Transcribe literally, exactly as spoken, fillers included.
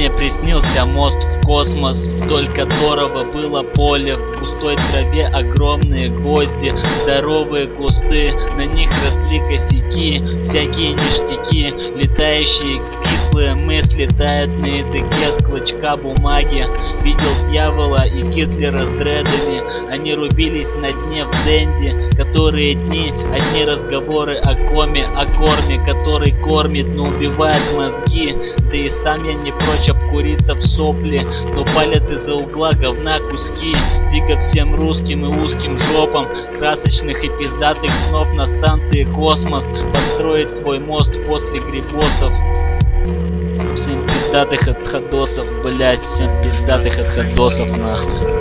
Мне приснился мост в космос, вдоль которого было поле. В густой траве огромные гвозди, здоровые кусты, на них росли косяки, всякие ништяки. Летающие кислые мысли тают на языке с клочка бумаги. Видел дьявола и Гитлера с дредами, они рубились на дне в Дэнди. Которые дни, одни разговоры о коме, о корме, который кормит, но убивает мозги. Да и сам я не прочь обкуриться в сопли, но палят из-за угла говна куски. Зига всем русским и узким жопам красочных и пиздатых снов на станции Космос. Построить свой мост после грибосов. Всем пиздатых отходосов, блять, всем пиздатых отходосов нахуй.